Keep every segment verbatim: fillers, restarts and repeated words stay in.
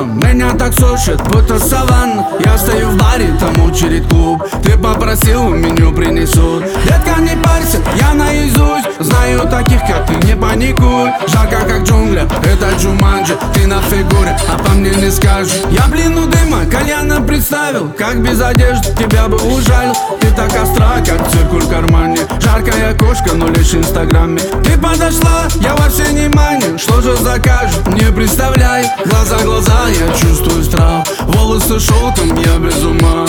телефоном меня так сушит, будто саванна. Я стою в баре, там очередь клуб. Ты попросил, меню принесут. Детка, не парься, я наизусть знаю таких, как ты, не паникуй. Жарко, как джунгля, это Джуманджи. Ты на фигуре, а по мне не скажешь. Я блин у дыма, кальяна представил, как без одежды тебя бы ужалил. Ты так остра, как циркуль в кармане. Жаркая кошка, но лишь в инстаграме. Ты подошла, я во все внимание. Что же закажет, не представляй. Глаза, глаза, я чувствую страх. Волосы шелком, я без ума.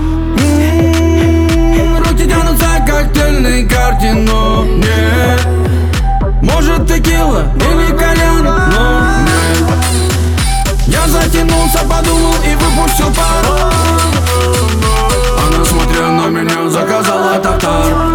М-м-м, руки тянутся к коктейльной карте, но нет. Может текила или кальян, но нет. Я затянулся, подумал и выпустил пар. Она, смотря на меня, заказала татар.